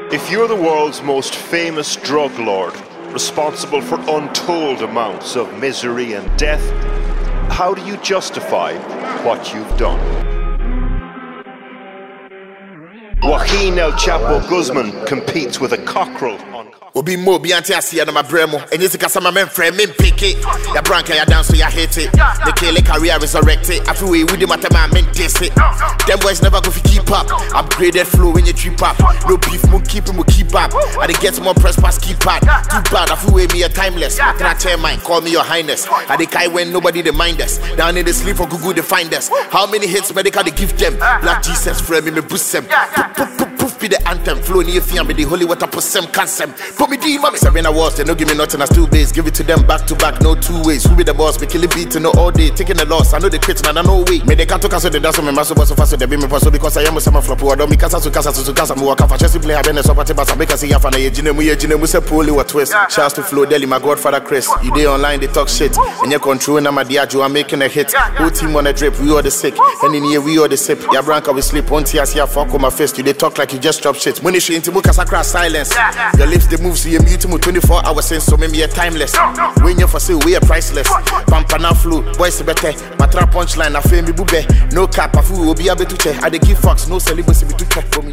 If you're the world's most famous drug lord, responsible for untold amounts of misery and death, how do you justify what you've done? Joaquin El Chapo Guzman competes with a cockerel on Obi mo bi anti asia na mabremo enye sika sama men frame men pick it ya branca ya dance so ya hate it the kill career resurrect it afi we with the matema men diss it them boys never go fi keep up upgraded flow when you trip up no beef mo keep up I dey get more press pass keep up too bad afi we me a timeless I can tell mine call me your highness I dey kai when nobody dey mind us down in the sleep for Google they find us how many hits medical they give them Black Jesus frame me boost them poof be the anthem flow near fiam the holy water put some cancel put me D mommy 7 awards they no give me nothing as 2 days give it to them back to back no 2 ways who be the boss be killing beat to know all day taking the loss I know the quit and I know way me they can't talk so they dance on me maso boss so fast they be me pass because I am some flop or don't me casa to casa mo waka for Chelsea player been so party but I make us see after na yejine mu say poli what twist shouts to Flow Deli my godfather Chris you dey online they talk shit and you control na my diajo I'm making a hit whole team on a drip we all the sick and in here we all the sip ya branca we sleep on tears here fuck on my face you they talk like you just drop shit when you show into muka sakra silence your lips they move so you mute me 24 hours since so me a timeless when you for sale we are priceless pampana flow boys better matra punchline I feel me bube no cap afu obi abetu che I dey give fucks no celibacy be too check for me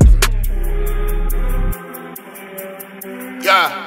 yeah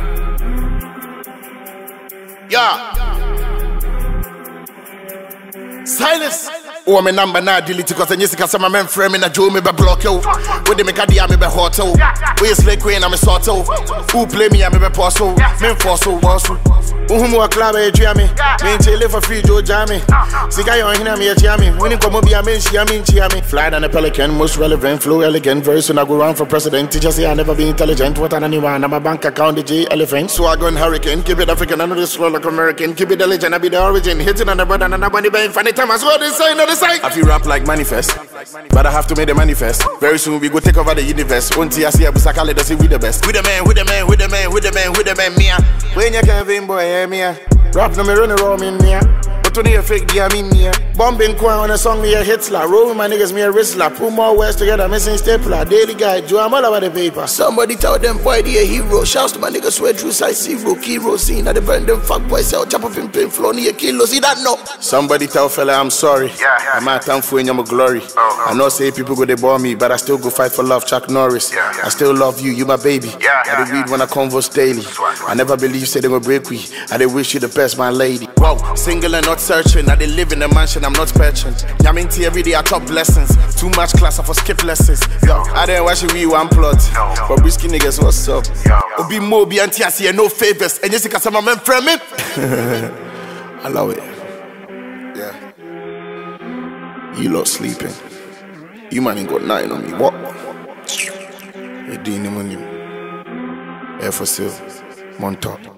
silence oh my number now delete cause any sika some men frame in a Joe me be block you with the make a me be hotel we slay queen I'm a sort who play me I me be pass men force boss who a club e tria me chill for free Joe Jammy sika you hina me Jammy when you come be a men me fly than a pelican most relevant flow elegant very soon I go run for president teacher say I never be intelligent what an anyone I'm a bank account the J elephant so I go hurricane keep it African I know this slow like American keep it the legend I be the origin hitting on the brother and nobody be funny time as well they say no I feel rap like manifest, but I have to make the manifest. Very soon we go take over the universe. Unti I see a busakale does it with the best. With the man, Mia. When you Kevin boy, Mia. Rap no me run around in Mia. But only a fake dia me Mia. Bombing coin on a song me a Hitler. Roll with my niggas me a Rizzler. Put more words together, missing stapler. Daily guide, Joe I'm all over the paper. Somebody tell them boy they a hero. Shouts to my niggas swear true size zero. Key scene at the burn them fuck boy sell chop up in pain flow near kilo. See that no? Somebody tell fella I'm sorry. I'm at time for I'm a glory. I know say people go they bore me, but I still go fight for love. Chuck Norris. I still love you, you my baby. I dey read when I converse daily. I never believe say they will break we. I dey wish you the best, my lady. Wow, single and not searching. I dey live in a mansion, I'm not patient. Yaminti every day I top blessings. Too much class I for skip lessons. Yo, I didn't watch it, we one plot. But brisky niggas, what's up? Obi mo bi anti I see no favors. And Jessica some men frame it. I love it. Yeah. You lot sleeping. You man ain't got nothing on me. What? You didn't even Air for sale. Montauk.